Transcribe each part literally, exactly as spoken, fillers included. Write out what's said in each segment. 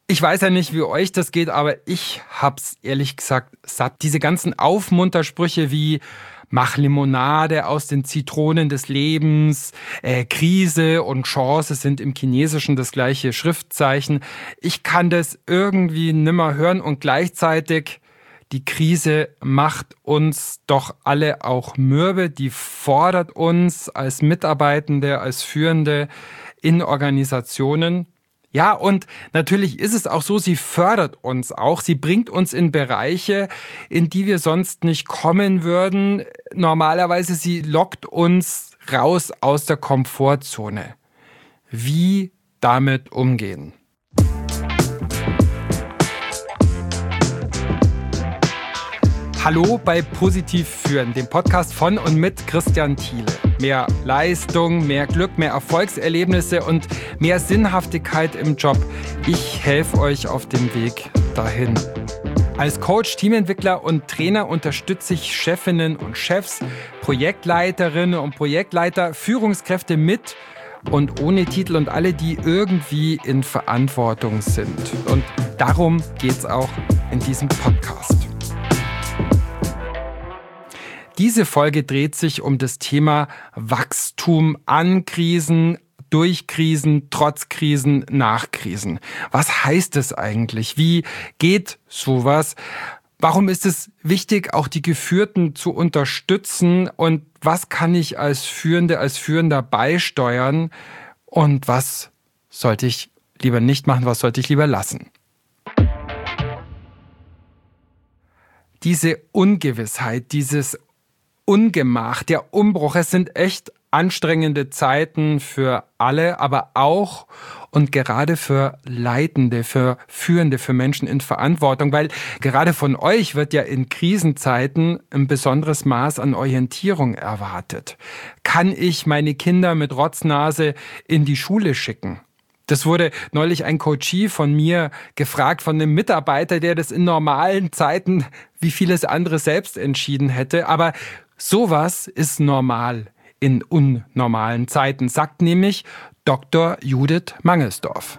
Ich weiß ja nicht, wie euch das geht, aber ich hab's ehrlich gesagt satt. Diese ganzen Aufmuntersprüche wie mach Limonade aus den Zitronen des Lebens, äh, Krise und Chance sind im Chinesischen das gleiche Schriftzeichen. Ich kann das irgendwie nimmer hören und gleichzeitig die Krise macht uns doch alle auch mürbe. Die fordert uns als Mitarbeitende, als Führende in Organisationen. Ja, und natürlich ist es auch so, sie fördert uns auch. Sie bringt uns in Bereiche, in die wir sonst nicht kommen würden. Normalerweise, sie lockt uns raus aus der Komfortzone. Wie damit umgehen? Hallo bei Positiv führen, dem Podcast von und mit Christian Thiele. Mehr Leistung, mehr Glück, mehr Erfolgserlebnisse und mehr Sinnhaftigkeit im Job. Ich helfe euch auf dem Weg dahin. Als Coach, Teamentwickler und Trainer unterstütze ich Chefinnen und Chefs, Projektleiterinnen und Projektleiter, Führungskräfte mit und ohne Titel und alle, die irgendwie in Verantwortung sind. Und darum geht's auch in diesem Podcast. Diese Folge dreht sich um das Thema Wachstum an Krisen, durch Krisen, trotz Krisen, nach Krisen. Was heißt es eigentlich? Wie geht sowas? Warum ist es wichtig, auch die Geführten zu unterstützen? Und was kann ich als Führende, als Führender beisteuern? Und was sollte ich lieber nicht machen? Was sollte ich lieber lassen? Diese Ungewissheit, dieses Ungemach, der Umbruch, es sind echt anstrengende Zeiten für alle, aber auch und gerade für Leitende, für Führende, für Menschen in Verantwortung, weil gerade von euch wird ja in Krisenzeiten ein besonderes Maß an Orientierung erwartet. Kann ich meine Kinder mit Rotznase in die Schule schicken? Das wurde neulich ein Coachie von mir gefragt, von einem Mitarbeiter, der das in normalen Zeiten wie vieles andere selbst entschieden hätte, aber sowas ist normal in unnormalen Zeiten, sagt nämlich Doktor Judith Mangelsdorf.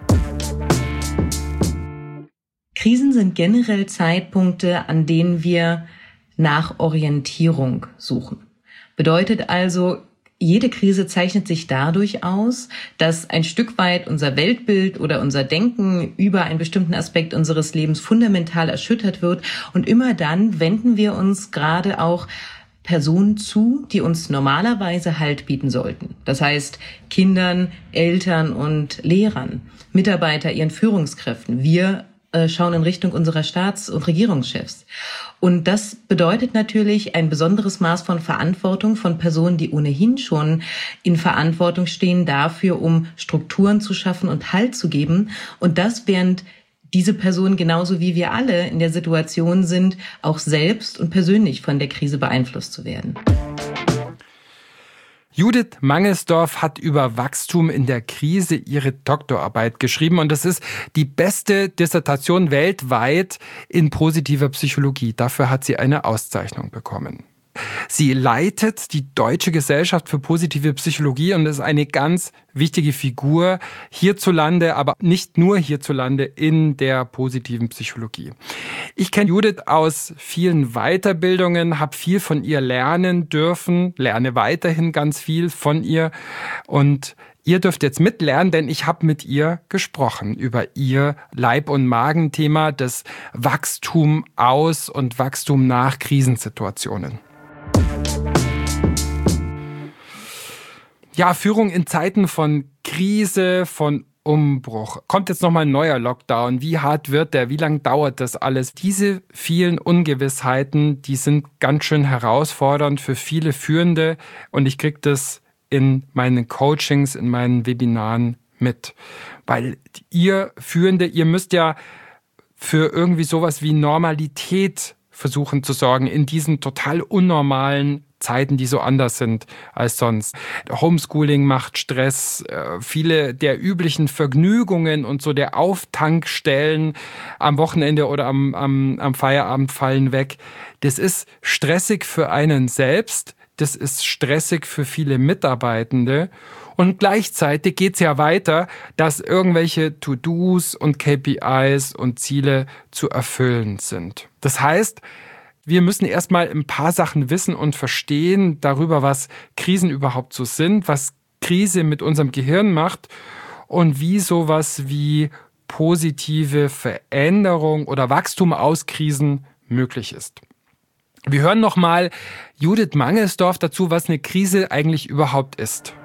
Krisen sind generell Zeitpunkte, an denen wir nach Orientierung suchen. Bedeutet also, jede Krise zeichnet sich dadurch aus, dass ein Stück weit unser Weltbild oder unser Denken über einen bestimmten Aspekt unseres Lebens fundamental erschüttert wird. Und immer dann wenden wir uns gerade auch Personen zu, die uns normalerweise Halt bieten sollten. Das heißt Kindern, Eltern und Lehrern, Mitarbeiter, ihren Führungskräften. Wir äh, schauen in Richtung unserer Staats- und Regierungschefs. Und das bedeutet natürlich ein besonderes Maß von Verantwortung von Personen, die ohnehin schon in Verantwortung stehen dafür, um Strukturen zu schaffen und Halt zu geben. Und das während diese Personen genauso wie wir alle in der Situation sind, auch selbst und persönlich von der Krise beeinflusst zu werden. Judith Mangelsdorf hat über Wachstum in der Krise ihre Doktorarbeit geschrieben und das ist die beste Dissertation weltweit in positiver Psychologie. Dafür hat sie eine Auszeichnung bekommen. Sie leitet die Deutsche Gesellschaft für positive Psychologie und ist eine ganz wichtige Figur hierzulande, aber nicht nur hierzulande in der positiven Psychologie. Ich kenne Judith aus vielen Weiterbildungen, habe viel von ihr lernen dürfen, lerne weiterhin ganz viel von ihr und ihr dürft jetzt mitlernen, denn ich habe mit ihr gesprochen über ihr Leib- und Magenthema, das Wachstum aus und Wachstum nach Krisensituationen. Ja, Führung in Zeiten von Krise, von Umbruch. Kommt jetzt nochmal ein neuer Lockdown? Wie hart wird der? Wie lange dauert das alles? Diese vielen Ungewissheiten, die sind ganz schön herausfordernd für viele Führende und ich kriege das in meinen Coachings, in meinen Webinaren mit. Weil ihr Führende, ihr müsst ja für irgendwie sowas wie Normalität versuchen zu sorgen in diesen total unnormalen Zeiten, die so anders sind als sonst. Homeschooling macht Stress, viele der üblichen Vergnügungen und so der Auftankstellen am Wochenende oder am, am, am Feierabend fallen weg. Das ist stressig für einen selbst, das ist stressig für viele Mitarbeitende. Und gleichzeitig geht es ja weiter, dass irgendwelche To-Dos und K P Is und Ziele zu erfüllen sind. Das heißt, wir müssen erstmal ein paar Sachen wissen und verstehen darüber, was Krisen überhaupt so sind, was Krise mit unserem Gehirn macht und wie sowas wie positive Veränderung oder Wachstum aus Krisen möglich ist. Wir hören nochmal Judith Mangelsdorf dazu, was eine Krise eigentlich überhaupt ist.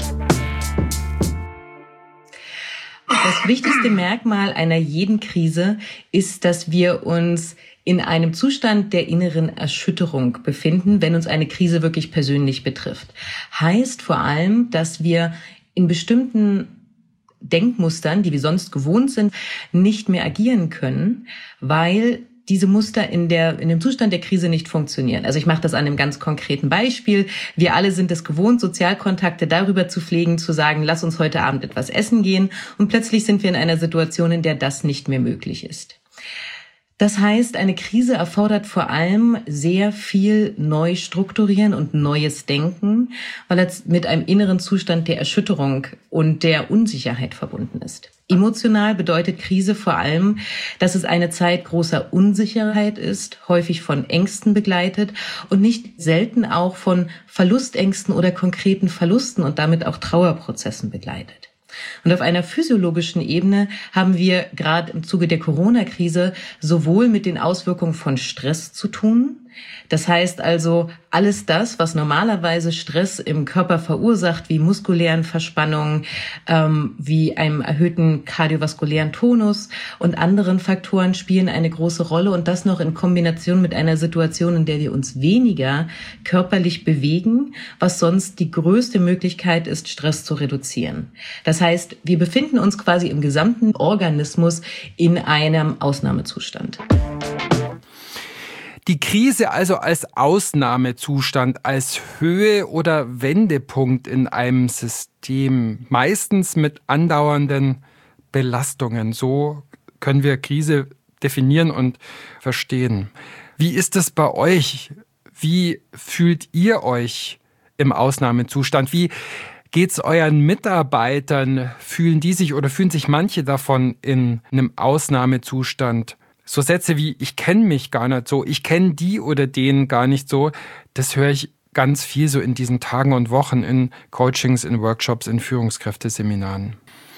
Das wichtigste Merkmal einer jeden Krise ist, dass wir uns in einem Zustand der inneren Erschütterung befinden, wenn uns eine Krise wirklich persönlich betrifft. Heißt vor allem, dass wir in bestimmten Denkmustern, die wir sonst gewohnt sind, nicht mehr agieren können, weil diese Muster in der in dem Zustand der Krise nicht funktionieren. Also ich mache das an einem ganz konkreten Beispiel. Wir alle sind es gewohnt, Sozialkontakte darüber zu pflegen, zu sagen, lass uns heute Abend etwas essen gehen. Und plötzlich sind wir in einer Situation, in der das nicht mehr möglich ist. Das heißt, eine Krise erfordert vor allem sehr viel Neustrukturieren und neues Denken, weil es mit einem inneren Zustand der Erschütterung und der Unsicherheit verbunden ist. Emotional bedeutet Krise vor allem, dass es eine Zeit großer Unsicherheit ist, häufig von Ängsten begleitet und nicht selten auch von Verlustängsten oder konkreten Verlusten und damit auch Trauerprozessen begleitet. Und auf einer physiologischen Ebene haben wir gerade im Zuge der Corona-Krise sowohl mit den Auswirkungen von Stress zu tun. Das heißt also, alles das, was normalerweise Stress im Körper verursacht, wie muskulären Verspannungen, ähm, wie einem erhöhten kardiovaskulären Tonus und anderen Faktoren spielen eine große Rolle. Und das noch in Kombination mit einer Situation, in der wir uns weniger körperlich bewegen, was sonst die größte Möglichkeit ist, Stress zu reduzieren. Das heißt, wir befinden uns quasi im gesamten Organismus in einem Ausnahmezustand. Die Krise also als Ausnahmezustand, als Höhe- oder Wendepunkt in einem System, meistens mit andauernden Belastungen. So können wir Krise definieren und verstehen. Wie ist es bei euch? Wie fühlt ihr euch im Ausnahmezustand? Wie geht's euren Mitarbeitern? Fühlen die sich oder fühlen sich manche davon in einem Ausnahmezustand? So Sätze wie, ich kenne mich gar nicht so, ich kenne die oder den gar nicht so, das höre ich ganz viel so in diesen Tagen und Wochen in Coachings, in Workshops, in Führungskräfteseminaren.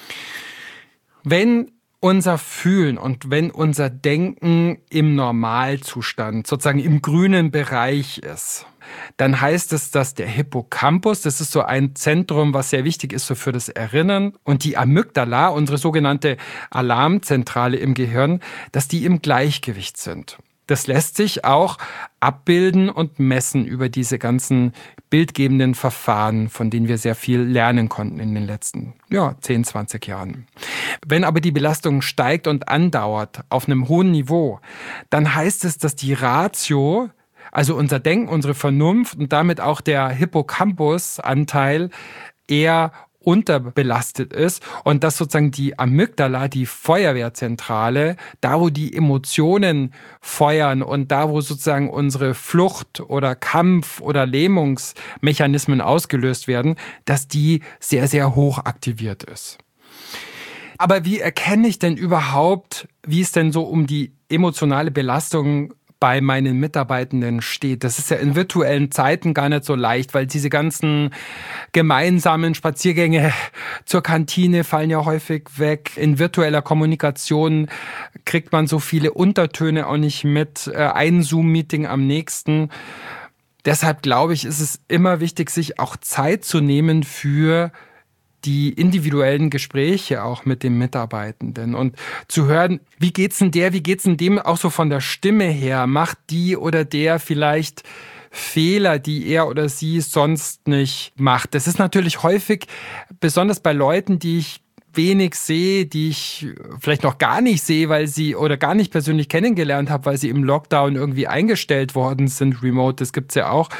Wenn unser Fühlen und wenn unser Denken im Normalzustand, sozusagen im grünen Bereich ist, dann heißt es, dass der Hippocampus, das ist so ein Zentrum, was sehr wichtig ist so für das Erinnern, und die Amygdala, unsere sogenannte Alarmzentrale im Gehirn, dass die im Gleichgewicht sind. Das lässt sich auch abbilden und messen über diese ganzen bildgebenden Verfahren, von denen wir sehr viel lernen konnten in den letzten ja, zehn, zwanzig Jahren. Wenn aber die Belastung steigt und andauert auf einem hohen Niveau, dann heißt es, dass die Ratio, also unser Denken, unsere Vernunft und damit auch der Hippocampus-Anteil eher unterbelastet ist und dass sozusagen die Amygdala, die Feuerwehrzentrale, da wo die Emotionen feuern und da wo sozusagen unsere Flucht- oder Kampf- oder Lähmungsmechanismen ausgelöst werden, dass die sehr, sehr hoch aktiviert ist. Aber wie erkenne ich denn überhaupt, wie es denn so um die emotionale Belastung bei meinen Mitarbeitenden steht? Das ist ja in virtuellen Zeiten gar nicht so leicht, weil diese ganzen gemeinsamen Spaziergänge zur Kantine fallen ja häufig weg. In virtueller Kommunikation kriegt man so viele Untertöne auch nicht mit. Ein Zoom-Meeting am nächsten. Deshalb glaube ich, ist es immer wichtig, sich auch Zeit zu nehmen für die individuellen Gespräche auch mit den Mitarbeitenden und zu hören, wie geht's denn der, wie geht's denn dem auch so von der Stimme her? Macht die oder der vielleicht Fehler, die er oder sie sonst nicht macht? Das ist natürlich häufig, besonders bei Leuten, die ich wenig sehe, die ich vielleicht noch gar nicht sehe, weil sie oder gar nicht persönlich kennengelernt habe, weil sie im Lockdown irgendwie eingestellt worden sind, remote, das gibt's ja auch,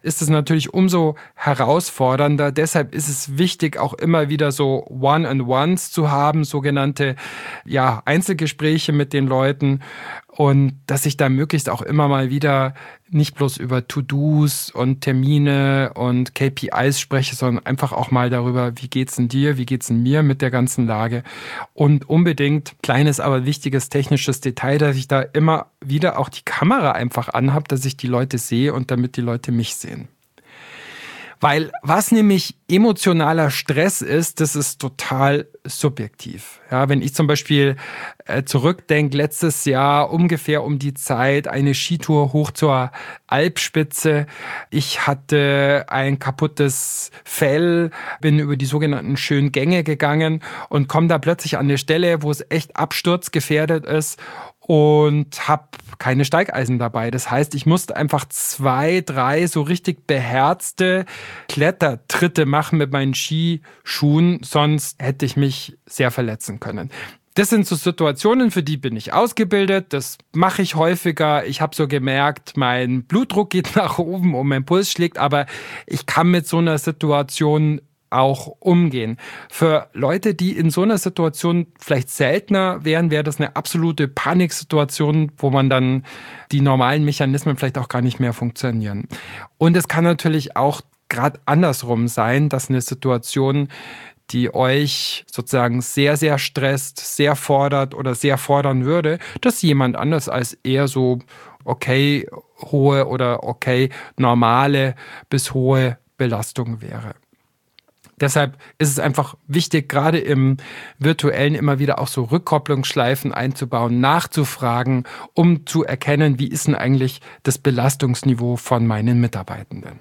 ist es natürlich umso herausfordernder. Deshalb ist es wichtig, auch immer wieder so One-on-Ones zu haben, sogenannte ja, Einzelgespräche mit den Leuten. Und dass ich da möglichst auch immer mal wieder nicht bloß über To-Dos und Termine und K P Is spreche, sondern einfach auch mal darüber, wie geht's denn dir, wie geht's denn mir mit der ganzen Lage. Und unbedingt, kleines, aber wichtiges technisches Detail, dass ich da immer wieder auch die Kamera einfach anhabe, dass ich die Leute sehe und damit die Leute mich sehen. Weil was nämlich emotionaler Stress ist, das ist total subjektiv. Ja, wenn ich zum Beispiel äh, zurückdenke, letztes Jahr ungefähr um die Zeit eine Skitour hoch zur Alpspitze. Ich hatte ein kaputtes Fell, bin über die sogenannten schönen Gänge gegangen und komme da plötzlich an eine Stelle, wo es echt absturzgefährdet ist und habe keine Steigeisen dabei. Das heißt, ich musste einfach zwei, drei so richtig beherzte Klettertritte machen mit meinen Skischuhen, sonst hätte ich mich sehr verletzen können. Das sind so Situationen, für die bin ich ausgebildet, das mache ich häufiger. Ich habe so gemerkt, mein Blutdruck geht nach oben und mein Puls schlägt, aber ich kann mit so einer Situation auch umgehen. Für Leute, die in so einer Situation vielleicht seltener wären, wäre das eine absolute Paniksituation, wo man dann die normalen Mechanismen vielleicht auch gar nicht mehr funktionieren. Und es kann natürlich auch gerade andersrum sein, dass eine Situation, die euch sozusagen sehr, sehr stresst, sehr fordert oder sehr fordern würde, dass jemand anders als eher so okay hohe oder okay normale bis hohe Belastung wäre. Deshalb ist es einfach wichtig, gerade im Virtuellen immer wieder auch so Rückkopplungsschleifen einzubauen, nachzufragen, um zu erkennen, wie ist denn eigentlich das Belastungsniveau von meinen Mitarbeitenden.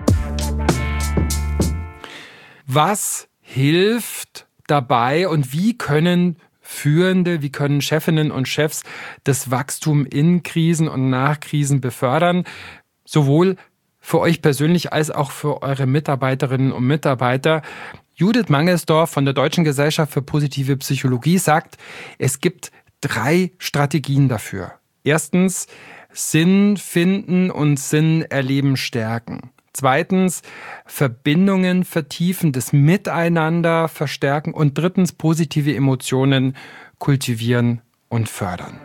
Was hilft dabei und wie können Führende, wie können Chefinnen und Chefs das Wachstum in Krisen und nach Krisen befördern? Sowohl für euch persönlich als auch für eure Mitarbeiterinnen und Mitarbeiter. Judith Mangelsdorf von der Deutschen Gesellschaft für positive Psychologie sagt, es gibt drei Strategien dafür. Erstens, Sinn finden und Sinn erleben stärken. Zweitens, Verbindungen vertiefen, das Miteinander verstärken. Und drittens, positive Emotionen kultivieren und fördern.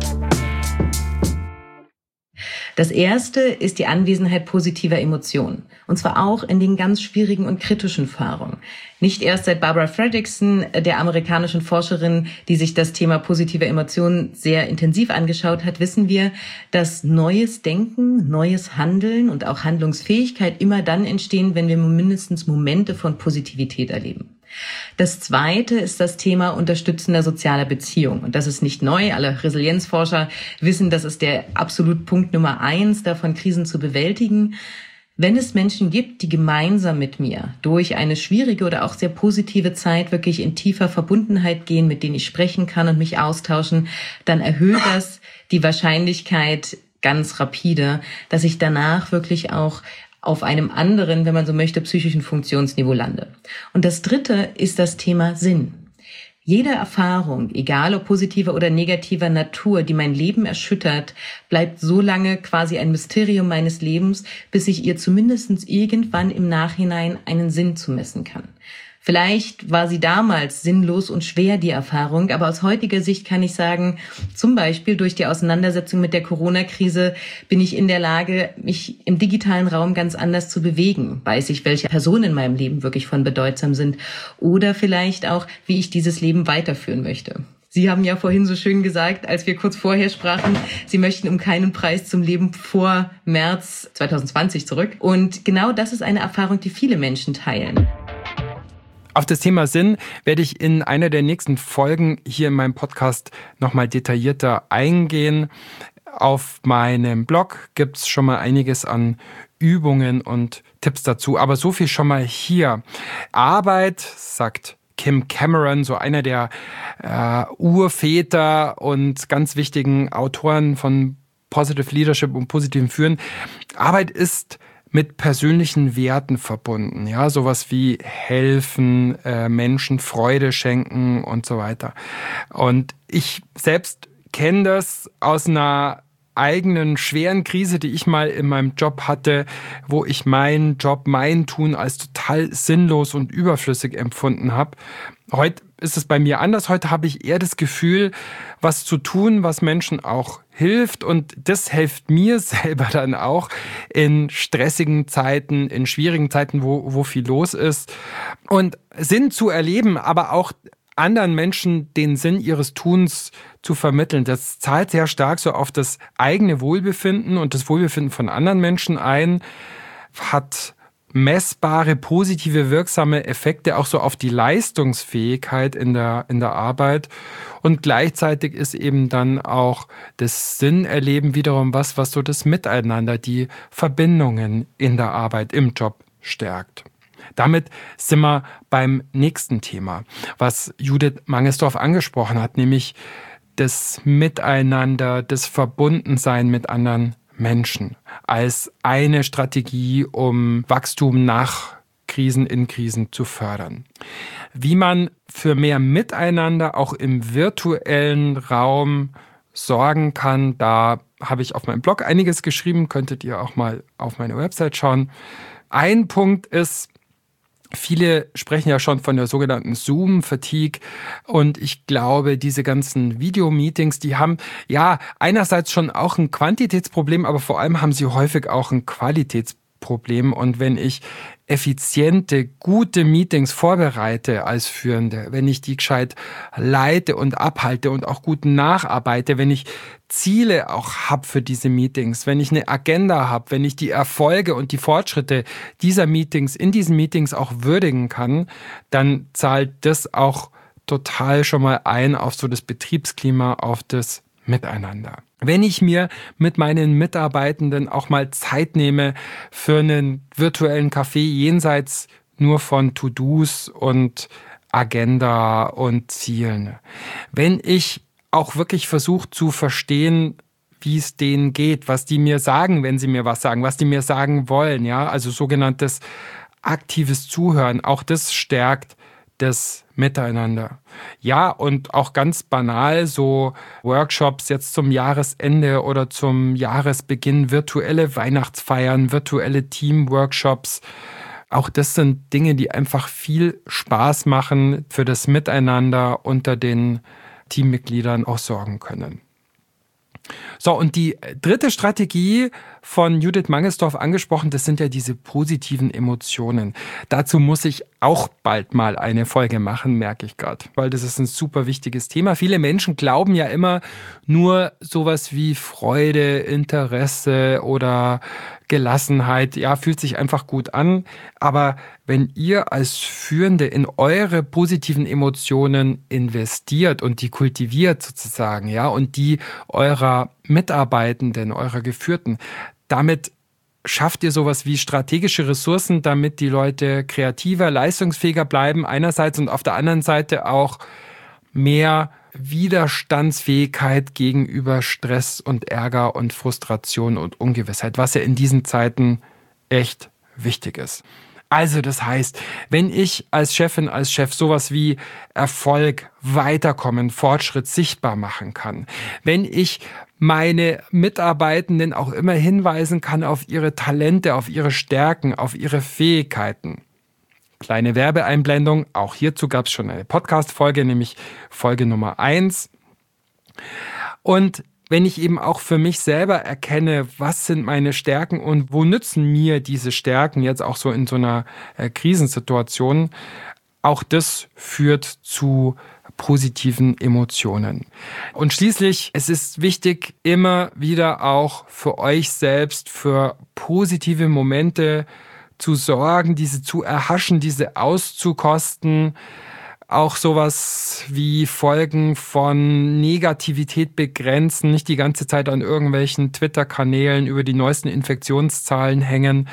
Das erste ist die Anwesenheit positiver Emotionen. Und zwar auch in den ganz schwierigen und kritischen Phasen. Nicht erst seit Barbara Fredrickson, der amerikanischen Forscherin, die sich das Thema positive Emotionen sehr intensiv angeschaut hat, wissen wir, dass neues Denken, neues Handeln und auch Handlungsfähigkeit immer dann entstehen, wenn wir mindestens Momente von Positivität erleben. Das zweite ist das Thema unterstützender sozialer Beziehung. Und das ist nicht neu. Alle Resilienzforscher wissen, das ist der absolut Punkt Nummer eins, davon Krisen zu bewältigen. Wenn es Menschen gibt, die gemeinsam mit mir durch eine schwierige oder auch sehr positive Zeit wirklich in tiefer Verbundenheit gehen, mit denen ich sprechen kann und mich austauschen, dann erhöht das die Wahrscheinlichkeit ganz rapide, dass ich danach wirklich auch auf einem anderen, wenn man so möchte, psychischen Funktionsniveau lande. Und das dritte ist das Thema Sinn. Jede Erfahrung, egal ob positiver oder negativer Natur, die mein Leben erschüttert, bleibt so lange quasi ein Mysterium meines Lebens, bis ich ihr zumindest irgendwann im Nachhinein einen Sinn zumessen kann. Vielleicht war sie damals sinnlos und schwer, die Erfahrung, aber aus heutiger Sicht kann ich sagen, zum Beispiel durch die Auseinandersetzung mit der Corona-Krise bin ich in der Lage, mich im digitalen Raum ganz anders zu bewegen. Weiß ich, welche Personen in meinem Leben wirklich von bedeutsam sind oder vielleicht auch, wie ich dieses Leben weiterführen möchte. Sie haben ja vorhin so schön gesagt, als wir kurz vorher sprachen, Sie möchten um keinen Preis zum Leben vor März zwanzig zwanzig zurück. Und genau das ist eine Erfahrung, die viele Menschen teilen. Auf das Thema Sinn werde ich in einer der nächsten Folgen hier in meinem Podcast nochmal detaillierter eingehen. Auf meinem Blog gibt es schon mal einiges an Übungen und Tipps dazu. Aber so viel schon mal hier. Arbeit, sagt Kim Cameron, so einer der äh, Urväter und ganz wichtigen Autoren von Positive Leadership und positivem Führen. Arbeit ist mit persönlichen Werten verbunden, ja, sowas wie helfen, äh, Menschen Freude schenken und so weiter. Und ich selbst kenne das aus einer eigenen schweren Krise, die ich mal in meinem Job hatte, wo ich meinen Job, mein Tun als total sinnlos und überflüssig empfunden habe. Heute ist es bei mir anders. Heute habe ich eher das Gefühl, was zu tun, was Menschen auch hilft. Und das hilft mir selber dann auch in stressigen Zeiten, in schwierigen Zeiten, wo, wo viel los ist. Und Sinn zu erleben, aber auch anderen Menschen den Sinn ihres Tuns zu vermitteln. Das zahlt sehr stark so auf das eigene Wohlbefinden und das Wohlbefinden von anderen Menschen ein, hat messbare, positive, wirksame Effekte auch so auf die Leistungsfähigkeit in der, in der Arbeit. Und gleichzeitig ist eben dann auch das Sinnerleben wiederum was, was so das Miteinander, die Verbindungen in der Arbeit, im Job stärkt. Damit sind wir beim nächsten Thema, was Judith Mangesdorf angesprochen hat, nämlich das Miteinander, das Verbundensein mit anderen Menschen als eine Strategie, um Wachstum nach Krisen, in Krisen zu fördern. Wie man für mehr Miteinander auch im virtuellen Raum sorgen kann, da habe ich auf meinem Blog einiges geschrieben, könntet ihr auch mal auf meine Website schauen. Ein Punkt ist, viele sprechen ja schon von der sogenannten Zoom-Fatigue und ich glaube, diese ganzen Videomeetings, die haben ja einerseits schon auch ein Quantitätsproblem, aber vor allem haben sie häufig auch ein Qualitätsproblem. Und wenn ich effiziente, gute Meetings vorbereite als Führende, wenn ich die gescheit leite und abhalte und auch gut nacharbeite, wenn ich Ziele auch habe für diese Meetings, wenn ich eine Agenda habe, wenn ich die Erfolge und die Fortschritte dieser Meetings in diesen Meetings auch würdigen kann, dann zahlt das auch total schon mal ein auf so das Betriebsklima, auf das Miteinander. Wenn ich mir mit meinen Mitarbeitenden auch mal Zeit nehme für einen virtuellen Café jenseits nur von To-Dos und Agenda und Zielen. Wenn ich auch wirklich versuche zu verstehen, wie es denen geht, was die mir sagen, wenn sie mir was sagen, was die mir sagen wollen, ja, also sogenanntes aktives Zuhören, auch das stärkt das Miteinander. Ja, und auch ganz banal so Workshops jetzt zum Jahresende oder zum Jahresbeginn, virtuelle Weihnachtsfeiern, virtuelle Teamworkshops. Auch das sind Dinge, die einfach viel Spaß machen, für das Miteinander unter den Teammitgliedern auch sorgen können. So, und die dritte Strategie von Judith Mangesdorf angesprochen, das sind ja diese positiven Emotionen. Dazu muss ich auch bald mal eine Folge machen, merke ich gerade, weil das ist ein super wichtiges Thema. Viele Menschen glauben ja immer nur sowas wie Freude, Interesse oder Gelassenheit, ja, fühlt sich einfach gut an. Aber wenn ihr als Führende in eure positiven Emotionen investiert und die kultiviert sozusagen, ja, und die eurer Mitarbeitenden, eurer Geführten, damit schafft ihr sowas wie strategische Ressourcen, damit die Leute kreativer, leistungsfähiger bleiben einerseits und auf der anderen Seite auch mehr Widerstandsfähigkeit gegenüber Stress und Ärger und Frustration und Ungewissheit, was ja in diesen Zeiten echt wichtig ist. Also das heißt, wenn ich als Chefin, als Chef sowas wie Erfolg, Weiterkommen, Fortschritt sichtbar machen kann, wenn ich meine Mitarbeitenden auch immer hinweisen kann auf ihre Talente, auf ihre Stärken, auf ihre Fähigkeiten. Kleine Werbeeinblendung, auch hierzu gab es schon eine Podcast-Folge, nämlich Folge Nummer eins. Und wenn ich eben auch für mich selber erkenne, was sind meine Stärken und wo nützen mir diese Stärken jetzt auch so in so einer äh, Krisensituation, auch das führt zu positiven Emotionen. Und schließlich, es ist wichtig, immer wieder auch für euch selbst für positive Momente zu sorgen, diese zu erhaschen, diese auszukosten, auch sowas wie Folgen von Negativität begrenzen, nicht die ganze Zeit an irgendwelchen Twitter-Kanälen über die neuesten Infektionszahlen hängen,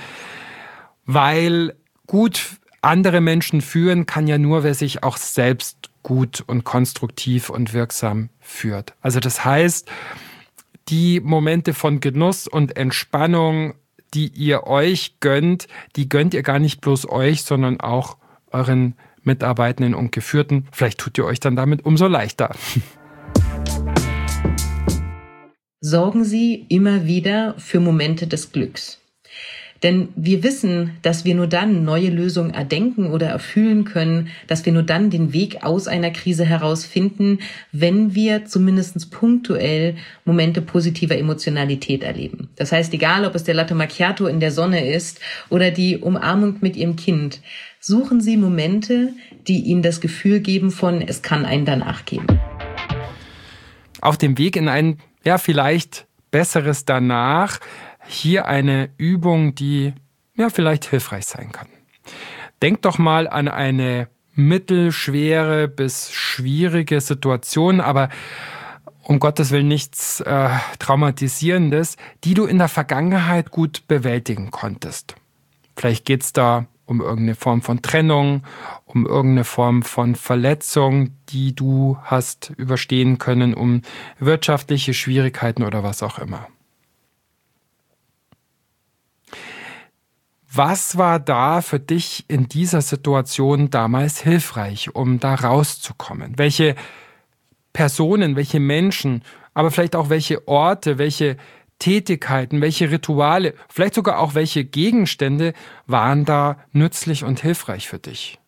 weil gut andere Menschen führen kann ja nur, wer sich auch selbst gut und konstruktiv und wirksam führt. Also das heißt, die Momente von Genuss und Entspannung, die ihr euch gönnt, die gönnt ihr gar nicht bloß euch, sondern auch euren Mitarbeitenden und Geführten. Vielleicht tut ihr euch dann damit umso leichter. sorgen Sie immer wieder für Momente des Glücks. Denn wir wissen, dass wir nur dann neue Lösungen erdenken oder erfühlen können, dass wir nur dann den Weg aus einer Krise herausfinden, wenn wir zumindest punktuell Momente positiver Emotionalität erleben. Das heißt, egal ob es der Latte Macchiato in der Sonne ist oder die Umarmung mit Ihrem Kind, suchen Sie Momente, die Ihnen das Gefühl geben von, es kann einen danach geben. Auf dem Weg in ein, ja, vielleicht besseres Danach, hier eine Übung, die ja vielleicht hilfreich sein kann. Denk doch mal an eine mittelschwere bis schwierige Situation, aber um Gottes Willen nichts äh, Traumatisierendes, die du in der Vergangenheit gut bewältigen konntest. Vielleicht geht es da um irgendeine Form von Trennung, um irgendeine Form von Verletzung, die du hast überstehen können, um wirtschaftliche Schwierigkeiten oder was auch immer. Was war da für dich in dieser Situation damals hilfreich, um da rauszukommen? Welche Personen, welche Menschen, aber vielleicht auch welche Orte, welche Tätigkeiten, welche Rituale, vielleicht sogar auch welche Gegenstände waren da nützlich und hilfreich für dich?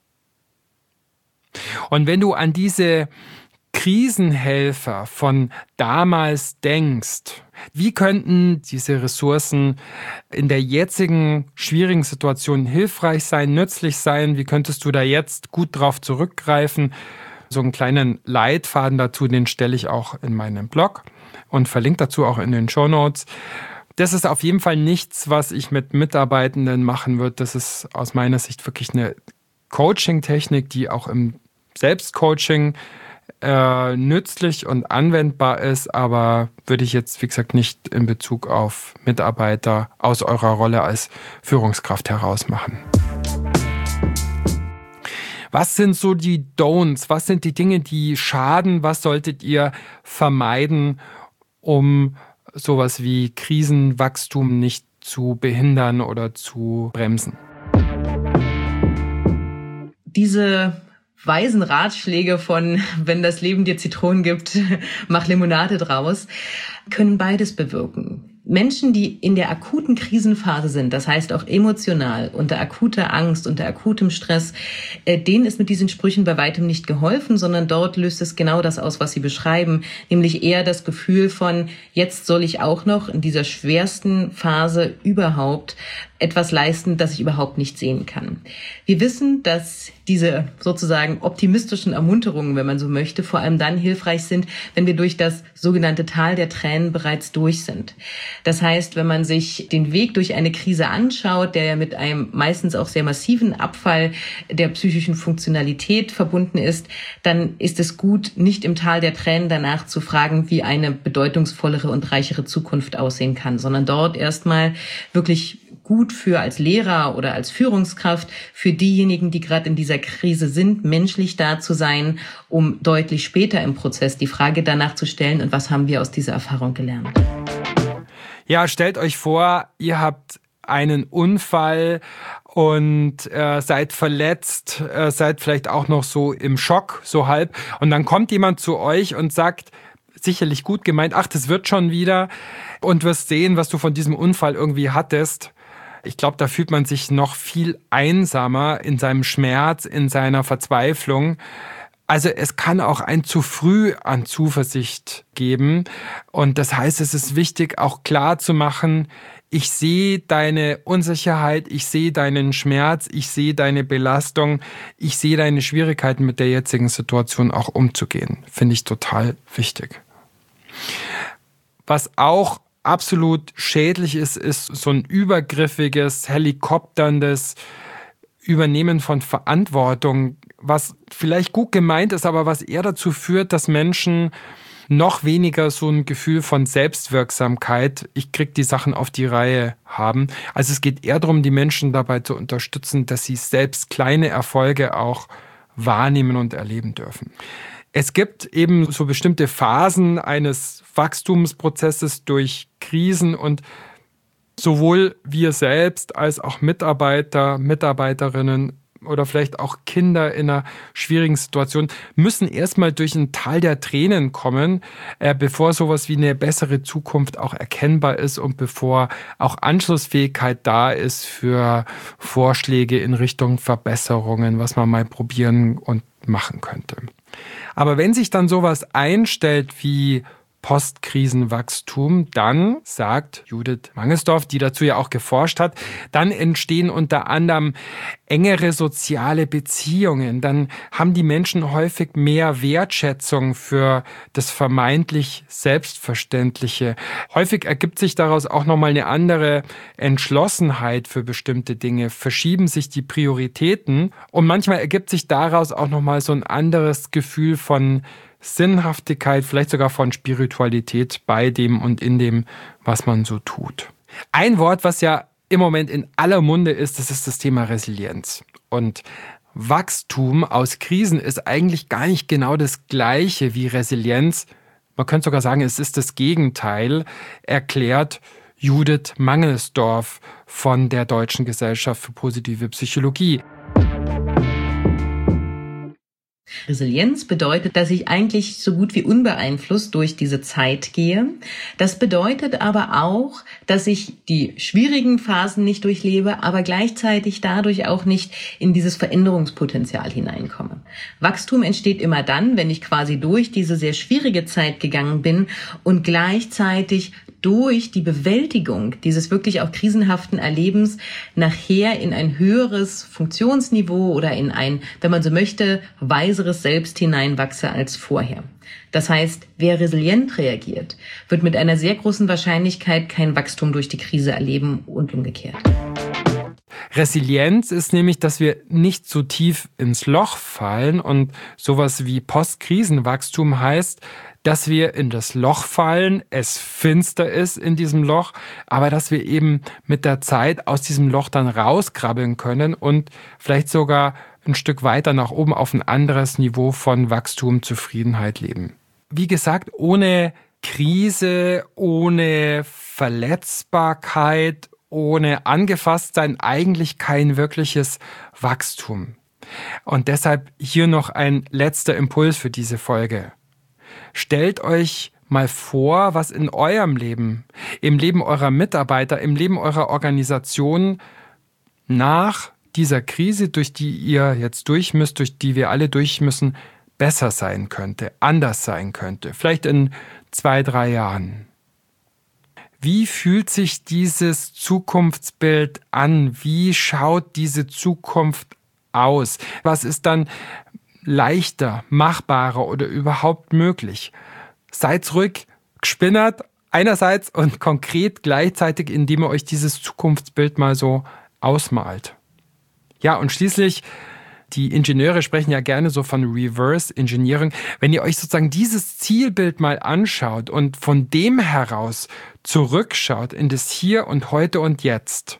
Und wenn du an diese Krisenhelfer von damals denkst, wie könnten diese Ressourcen in der jetzigen schwierigen Situation hilfreich sein, nützlich sein? Wie könntest du da jetzt gut drauf zurückgreifen? So einen kleinen Leitfaden dazu, den stelle ich auch in meinem Blog und verlinke dazu auch in den Shownotes. Das ist auf jeden Fall nichts, was ich mit Mitarbeitenden machen würde. Das ist aus meiner Sicht wirklich eine Coaching-Technik, die auch im Selbstcoaching äh, nützlich und anwendbar ist, aber würde ich jetzt, wie gesagt, nicht in Bezug auf Mitarbeiter aus eurer Rolle als Führungskraft heraus machen. Was sind so die Don'ts? Was sind die Dinge, die schaden? Was solltet ihr vermeiden, um sowas wie Krisenwachstum nicht zu behindern oder zu bremsen? Diese weisen Ratschläge von, wenn das Leben dir Zitronen gibt, mach Limonade draus, können beides bewirken. Menschen, die in der akuten Krisenphase sind, das heißt auch emotional, unter akuter Angst, unter akutem Stress, äh, denen ist mit diesen Sprüchen bei weitem nicht geholfen, sondern dort löst es genau das aus, was sie beschreiben, nämlich eher das Gefühl von, jetzt soll ich auch noch in dieser schwersten Phase überhaupt etwas leisten, das ich überhaupt nicht sehen kann. Wir wissen, dass diese sozusagen optimistischen Ermunterungen, wenn man so möchte, vor allem dann hilfreich sind, wenn wir durch das sogenannte Tal der Tränen bereits durch sind. Das heißt, wenn man sich den Weg durch eine Krise anschaut, der ja mit einem meistens auch sehr massiven Abfall der psychischen Funktionalität verbunden ist, dann ist es gut, nicht im Tal der Tränen danach zu fragen, wie eine bedeutungsvollere und reichere Zukunft aussehen kann, sondern dort erstmal wirklich gut für als Lehrer oder als Führungskraft für diejenigen, die gerade in dieser Krise sind, menschlich da zu sein, um deutlich später im Prozess die Frage danach zu stellen, und was haben wir aus dieser Erfahrung gelernt? Ja, stellt euch vor, ihr habt einen Unfall und äh, seid verletzt, äh, seid vielleicht auch noch so im Schock, so halb, und dann kommt jemand zu euch und sagt, sicherlich gut gemeint, ach, das wird schon wieder, und wirst sehen, was du von diesem Unfall irgendwie hattest. Ich glaube, da fühlt man sich noch viel einsamer in seinem Schmerz, in seiner Verzweiflung. Also es kann auch ein zu früh an Zuversicht geben. Und das heißt, es ist wichtig, auch klar zu machen, ich sehe deine Unsicherheit, ich sehe deinen Schmerz, ich sehe deine Belastung, ich sehe deine Schwierigkeiten mit der jetzigen Situation auch umzugehen. Finde ich total wichtig. Was auch absolut schädlich ist, ist so ein übergriffiges, helikopterndes Übernehmen von Verantwortung, was vielleicht gut gemeint ist, aber was eher dazu führt, dass Menschen noch weniger so ein Gefühl von Selbstwirksamkeit, ich krieg die Sachen auf die Reihe, haben. Also es geht eher darum, die Menschen dabei zu unterstützen, dass sie selbst kleine Erfolge auch wahrnehmen und erleben dürfen. Es gibt eben so bestimmte Phasen eines Wachstumsprozesses durch Krisen, und sowohl wir selbst als auch Mitarbeiter, Mitarbeiterinnen oder vielleicht auch Kinder in einer schwierigen Situation müssen erstmal durch ein Tal der Tränen kommen, äh, bevor sowas wie eine bessere Zukunft auch erkennbar ist und bevor auch Anschlussfähigkeit da ist für Vorschläge in Richtung Verbesserungen, was man mal probieren und machen könnte. Aber wenn sich dann sowas einstellt wie Postkrisenwachstum, dann, sagt Judith Mangelsdorf, die dazu ja auch geforscht hat, dann entstehen unter anderem engere soziale Beziehungen. Dann haben die Menschen häufig mehr Wertschätzung für das vermeintlich Selbstverständliche. Häufig ergibt sich daraus auch nochmal eine andere Entschlossenheit für bestimmte Dinge, verschieben sich die Prioritäten und manchmal ergibt sich daraus auch nochmal so ein anderes Gefühl von Sinnhaftigkeit, vielleicht sogar von Spiritualität bei dem und in dem, was man so tut. Ein Wort, was ja im Moment in aller Munde ist, das ist das Thema Resilienz. Und Wachstum aus Krisen ist eigentlich gar nicht genau das Gleiche wie Resilienz. Man könnte sogar sagen, es ist das Gegenteil, erklärt Judith Mangelsdorf von der Deutschen Gesellschaft für positive Psychologie. Resilienz bedeutet, dass ich eigentlich so gut wie unbeeinflusst durch diese Zeit gehe. Das bedeutet aber auch, dass ich die schwierigen Phasen nicht durchlebe, aber gleichzeitig dadurch auch nicht in dieses Veränderungspotenzial hineinkomme. Wachstum entsteht immer dann, wenn ich quasi durch diese sehr schwierige Zeit gegangen bin und gleichzeitig durch die Bewältigung dieses wirklich auch krisenhaften Erlebens nachher in ein höheres Funktionsniveau oder in ein, wenn man so möchte, weiseres Selbst hineinwachse als vorher. Das heißt, wer resilient reagiert, wird mit einer sehr großen Wahrscheinlichkeit kein Wachstum durch die Krise erleben und umgekehrt. Resilienz ist nämlich, dass wir nicht so tief ins Loch fallen und sowas wie Postkrisenwachstum heißt, dass wir in das Loch fallen, es finster ist in diesem Loch, aber dass wir eben mit der Zeit aus diesem Loch dann rauskrabbeln können und vielleicht sogar ein Stück weiter nach oben auf ein anderes Niveau von Wachstum, Zufriedenheit leben. Wie gesagt, ohne Krise, ohne Verletzbarkeit, ohne Angefasstsein eigentlich kein wirkliches Wachstum. Und deshalb hier noch ein letzter Impuls für diese Folge. Stellt euch mal vor, was in eurem Leben, im Leben eurer Mitarbeiter, im Leben eurer Organisation nach dieser Krise, durch die ihr jetzt durch müsst, durch die wir alle durch müssen, besser sein könnte, anders sein könnte. Vielleicht in zwei, drei Jahren. Wie fühlt sich dieses Zukunftsbild an? Wie schaut diese Zukunft aus? Was ist dann leichter, machbarer oder überhaupt möglich? Seid ruhig, gespinnert einerseits und konkret gleichzeitig, indem ihr euch dieses Zukunftsbild mal so ausmalt. Ja, und schließlich, die Ingenieure sprechen ja gerne so von Reverse Engineering. Wenn ihr euch sozusagen dieses Zielbild mal anschaut und von dem heraus zurückschaut in das Hier und Heute und Jetzt,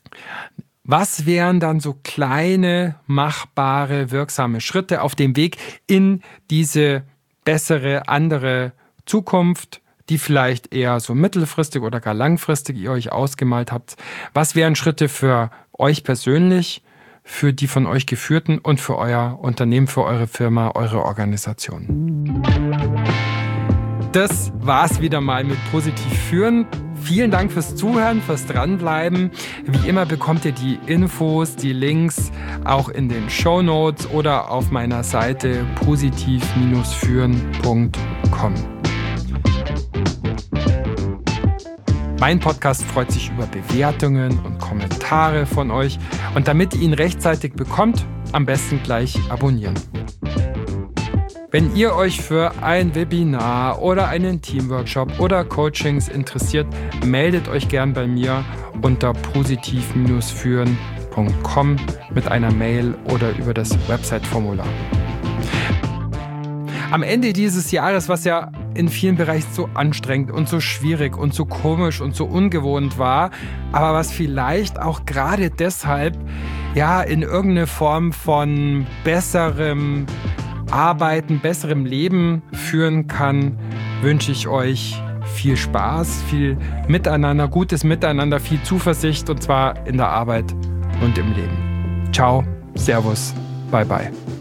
was wären dann so kleine, machbare, wirksame Schritte auf dem Weg in diese bessere, andere Zukunft, die vielleicht eher so mittelfristig oder gar langfristig ihr euch ausgemalt habt? Was wären Schritte für euch persönlich, für die von euch geführten und für euer Unternehmen, für eure Firma, eure Organisation? Das war's wieder mal mit Positiv führen. Vielen Dank fürs Zuhören, fürs Dranbleiben. Wie immer bekommt ihr die Infos, die Links auch in den Shownotes oder auf meiner Seite positiv führen punkt com. Mein Podcast freut sich über Bewertungen und Kommentare von euch. Und damit ihr ihn rechtzeitig bekommt, am besten gleich abonnieren. Wenn ihr euch für ein Webinar oder einen Teamworkshop oder Coachings interessiert, meldet euch gern bei mir unter positiv führen punkt com mit einer Mail oder über das Website-Formular. Am Ende dieses Jahres, was ja in vielen Bereichen so anstrengend und so schwierig und so komisch und so ungewohnt war, aber was vielleicht auch gerade deshalb ja in irgendeine Form von besserem Arbeiten, besserem Leben führen kann, wünsche ich euch viel Spaß, viel Miteinander, gutes Miteinander, viel Zuversicht und zwar in der Arbeit und im Leben. Ciao, Servus, bye bye.